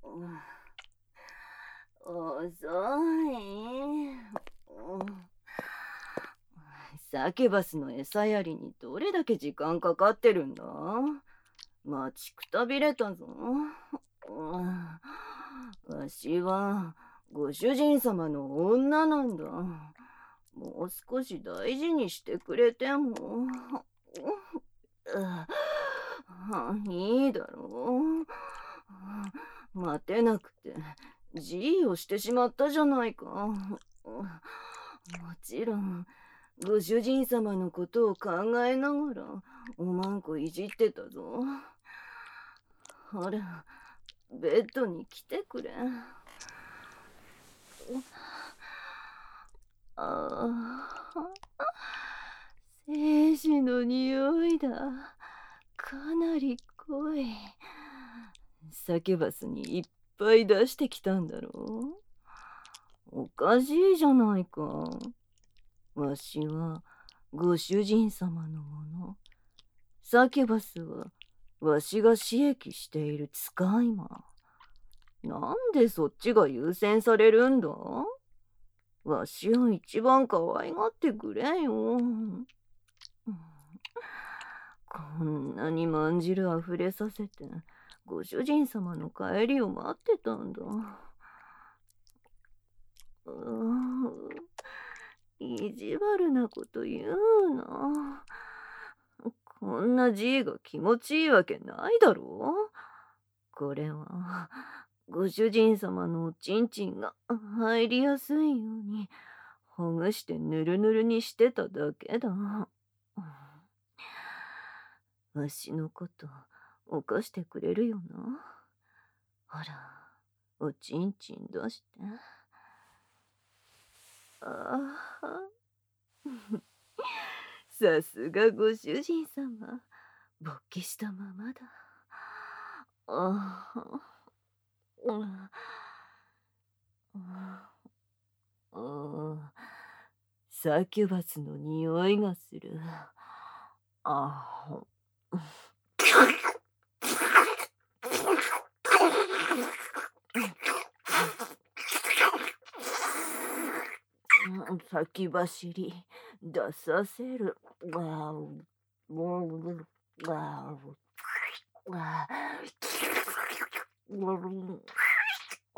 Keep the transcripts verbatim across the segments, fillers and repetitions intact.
遅い。サキュバスの餌やりにどれだけ時間かかってるんだ？待ちくたびれたぞ。わしはご主人様の女なんだ。もう少し大事にしてくれても。いいだろう。待てなくてじいをしてしまったじゃないか。もちろんご主人様のことを考えながらおまんこいじってたぞ。ほら、ベッドに来てくれ。ああ、精子の匂いだ。かなり濃い。サキュバスにいっぱい出してきたんだろう。おかしいじゃないか。わしはご主人様のもの。サキュバスはわしが刺激している使い魔。なんでそっちが優先されるんだ？わしを一番可愛がってくれよ。こんなにまんじるあふれさせてご主人様の帰りを待ってたんだ。う意地悪なこと言うな。こんなじいが気持ちいいわけないだろう。これはご主人様のおちんちんが入りやすいようにほぐしてぬるぬるにしてただけだ。わしのこと犯してくれるよな。ほら、おちんちん出して。ああ、さすがご主人様。勃起したままだ。ああ、うんうんサキュバスの匂いがする。ああ。先走り出させる。わおわおわおわお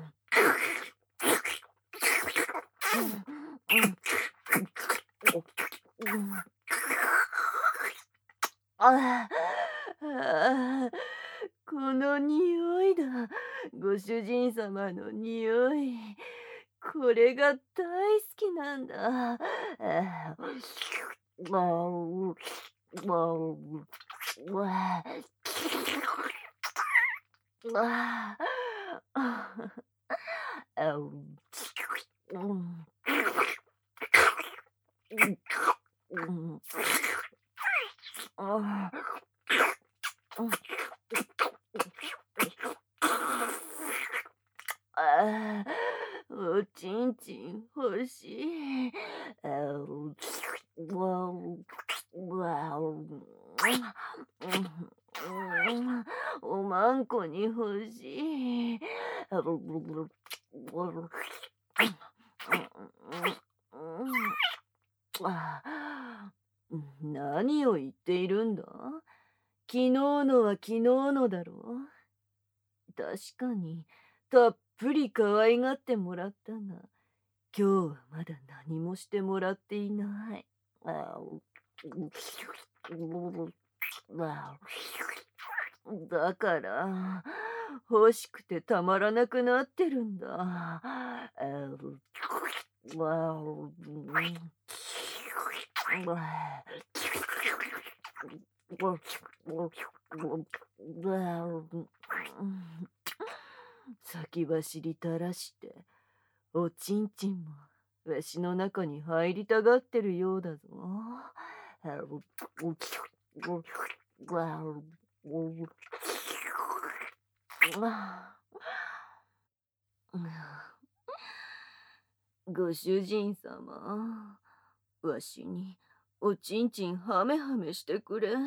ああ、この匂いだ。ご主人様の匂い。これが大好きなんだ。ああわおわおわわああうんうんうんああおちんちん欲しい。あわわおまんこに欲しい。何を言っているんだ？昨日のは昨日のだろう。確かにたっぷり可愛がってもらったが、今日はまだ何もしてもらっていない。あだから欲しくてたまらなくなってるんだ。あわ先走り垂らしておちんちんもわしの中に入りたがってるようだぞ。ご主人様、わしにおちんちんはめはめしてくれ。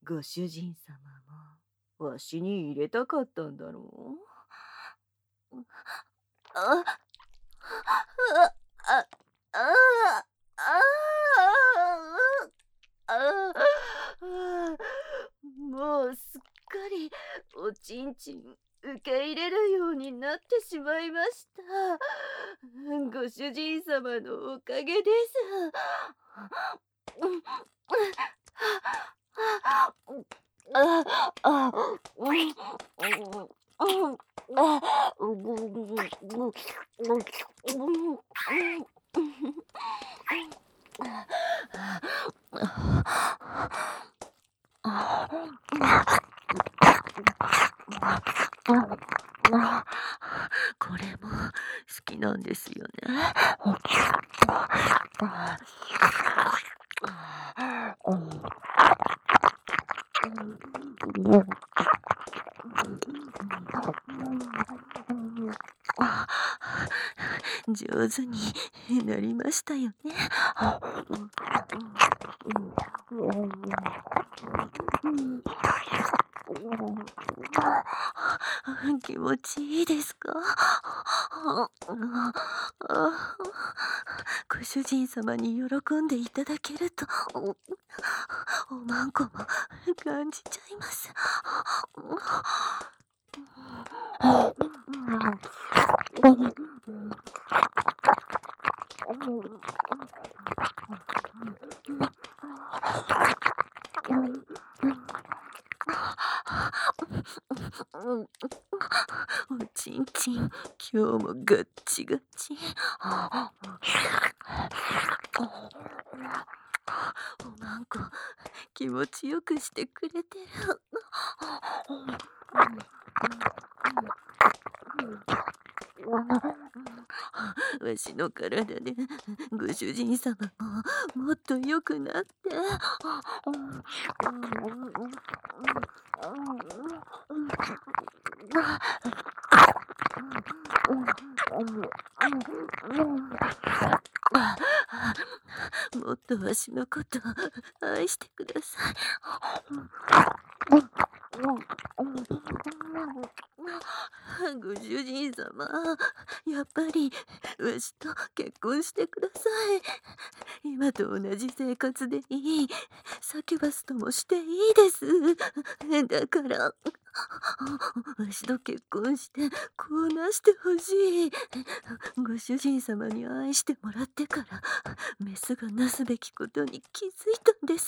ご主人様もわしに入れたかったんだろう。あ、あ、あ、あ、あ、あ、あ、もうすっかりおちんちん受け入れるようになってしまいました。ご主人様のおかげです。あ、あ、うん、うん、うん、あ、うん、うん、うん、うん、これも好きなんですよね。上手になりましたよね。気持ちいいですか？ご主人様に喜んでいただけるとおまんこも感じちゃいます。おちんちん、今日もガッチガチ。おまんこ、気持ちよくしてくれてる。わしの体でご主人様ももっと良くなって。もっとわしのこと愛してください。ご主人様、やっぱりわしと結婚してください。今と同じ生活でいい。サキュバスともしていいです。だから、わしと結婚してこうなしてほしい。ご主人様に愛してもらってからメスがなすべきことに気づいたんです。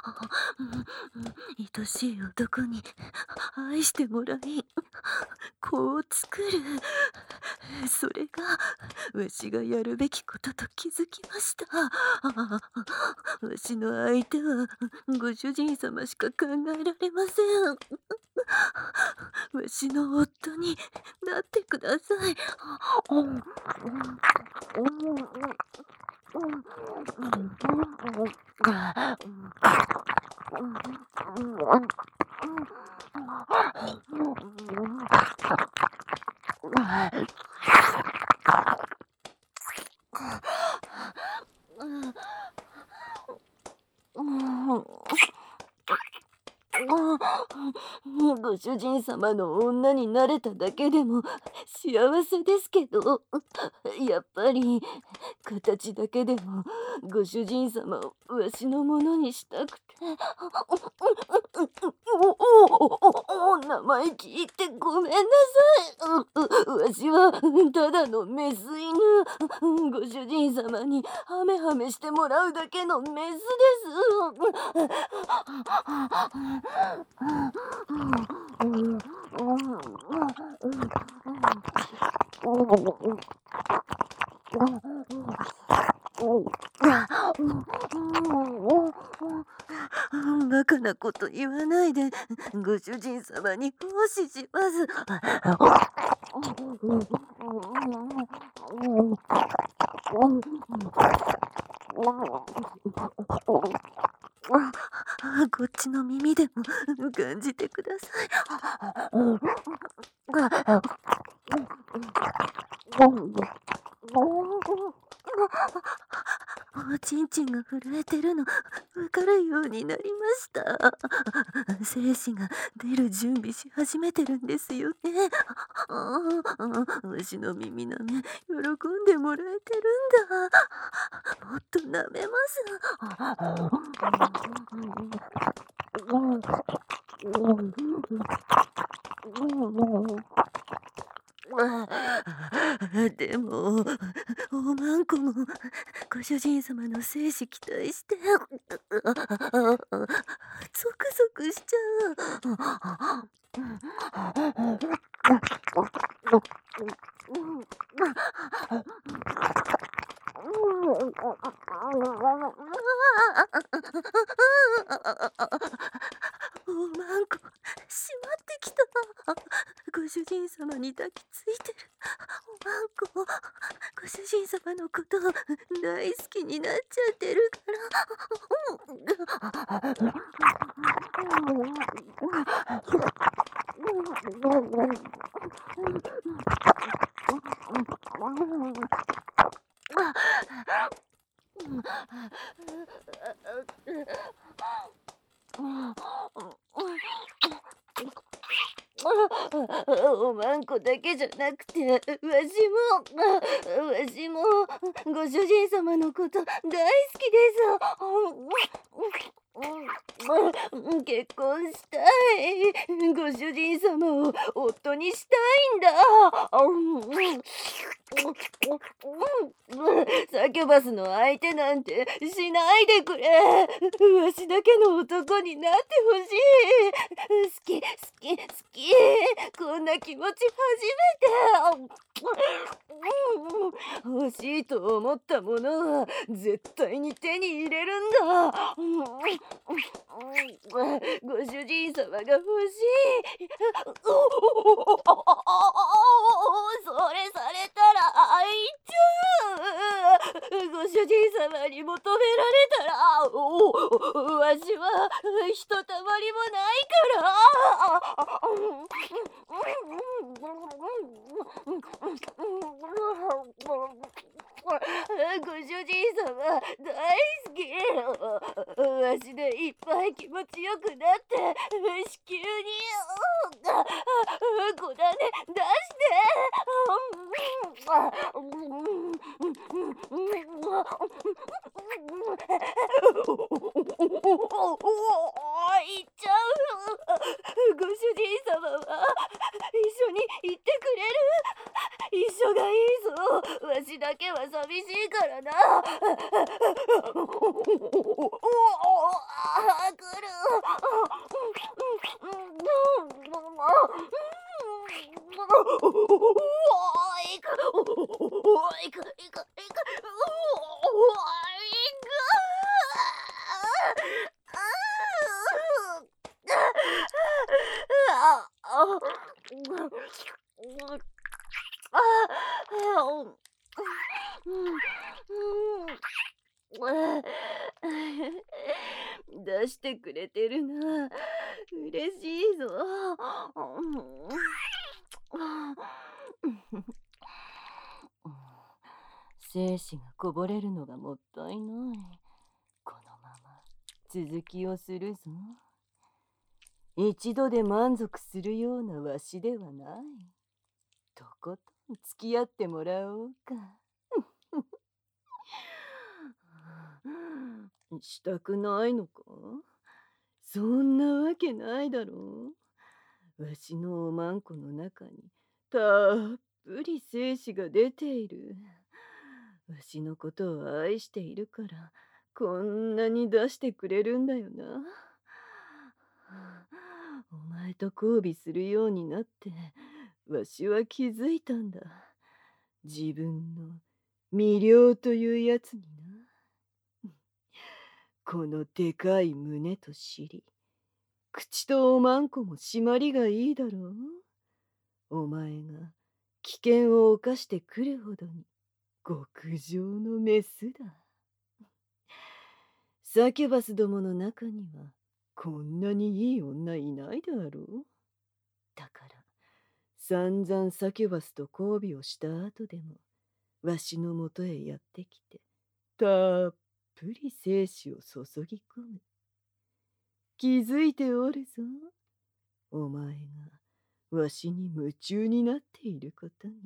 愛しい男に愛してもらい、子を作る。それがわしがやるべきことと気づきました。わしの相手はご主人様しか考えられません。わしの夫になってください。ご主人様の女になれただけでも幸せですけど、やっぱり形だけでもご主人様をわしのものにしたくて。お生意気言ってごめんなさい。わしはただのメス犬。ご主人様にハメハメしてもらうだけのメスです。バカなこと言わないで、ご主人様に奉仕します。こっちの耳でも感じてください。おちんちんが震えてるのわかるようになりました。精子が出る準備し始めてるんですよね。ああ、わしの耳なめ喜んでもらえてるんだ。もっと舐めます。でも、おまんこもご主人様の精子期待して、ゾクゾクしちゃう。おまんこ、しまってきた。ご主人様に抱きついてる。おまんこ、ご主人様のこと大好きになっちゃってるからおまんこだけじゃなくて、わしも、わしも、ご主人様のこと大好きです。結婚したい。ご主人様を夫にしたいんだ。サキュバスの相手なんてしないでくれ。わしだけの男になってほしい。好き好き好き。こんな気持ち初めて。欲しいと思ったものは絶対に手に入れるんだ。ご主人様が欲しい。それされたら会いちゃう。ご主人様に求められたらわしはひとたまりもないからご主人様大好き。わしでいっぱい気持ちよくなって子宮に子種出していっちゃう。ご主人様は一緒に行ってくれる？一緒がいいぞ。わしだけは寂しいからな。あ来る。いくいくいくいく出してくれてるな。嬉しいぞ。精子がこぼれるのがもったいない。このまま続きをするぞ。一度で満足するようなわしではない。とことん付き合ってもらおうか。したくないのか？そんなわけないだろう。わしのおまんこの中にたっぷり精子が出ている。わしのことを愛しているからこんなに出してくれるんだよな。お前と交尾するようになってわしは気づいたんだ。自分の魅了というやつにな。このでかい胸と尻、口とおまんこも締まりがいいだろう。お前が危険を冒してくるほどに極上のメスだ。サキュバスどもの中にはこんなにいい女いないだろう。だから散々サキュバスと交尾をした後でもわしのもとへやってきてたっぷり精子を注ぎ込む。気づいておるぞ。お前がわしに夢中になっていることに。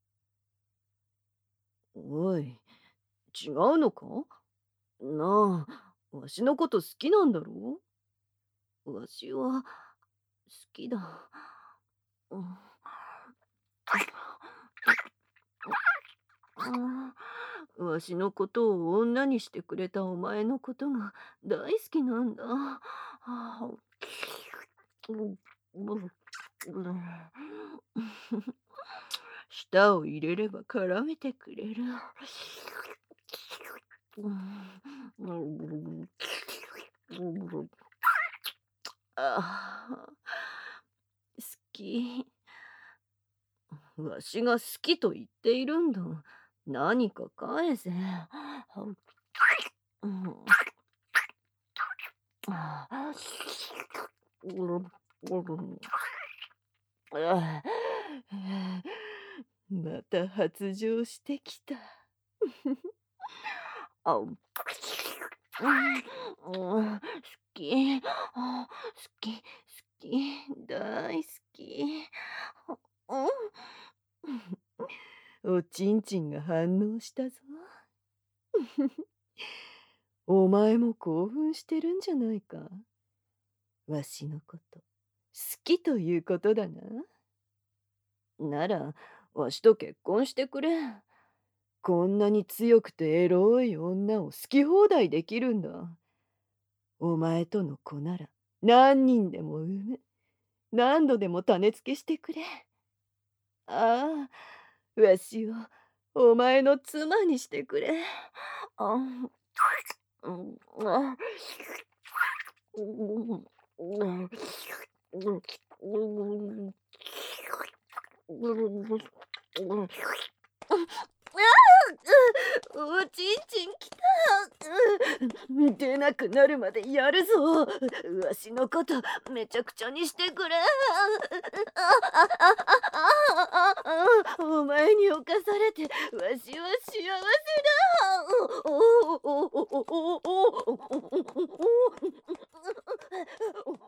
おい、違うのかなあ、わしのこと好きなんだろう。わしは好きだ。うん、うん、わしのことを女にしてくれたお前のことが大好きなんだ。はあ、うんうんうん舌を入れれば絡めてくれる。うんああ、好き。わしが好きと言っているんだ。何か返せ。うんああまた発情してきた。あ、うん、好き、あ好き、好き、大好き。うん、おちんちんが反応したぞ。お前も興奮してるんじゃないか。わしのこと、好きということだな。なら、わしと結婚してくれ。こんなに強くてエロい女を好き放題できるんだ。お前との子なら何人でも産む。何度でも種付けしてくれ。ああ、わしをお前の妻にしてくれ。あ、うん、あ、うん、うん、うん、うん、うおちんちんきた。う出なくなるまでやるぞ。わしのことめちゃくちゃにしてくれ。お前に侵されてわしは幸せだ。